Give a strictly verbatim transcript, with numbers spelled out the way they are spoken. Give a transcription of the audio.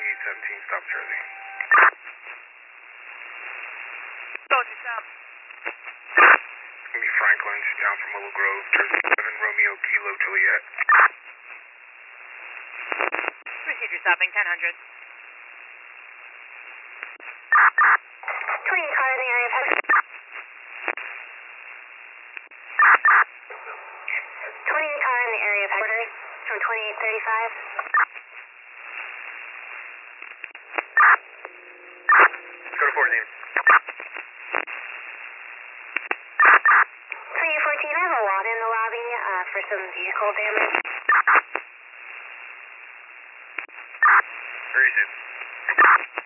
twenty-eight seventeen, stop Jersey. Soldier, stop. It's going to be Franklin, down from Willow Grove, Jersey seven, Romeo, Kilo, Juliet. Proceed, you're stopping, ten hundred. twenty-eight car in the area of twenty-eight car in the area of headquarters from twenty-eight thirty-five. Go to fourteen. twenty-eight fourteen, I have a lot in the lobby uh, for some vehicle damage. Where is it?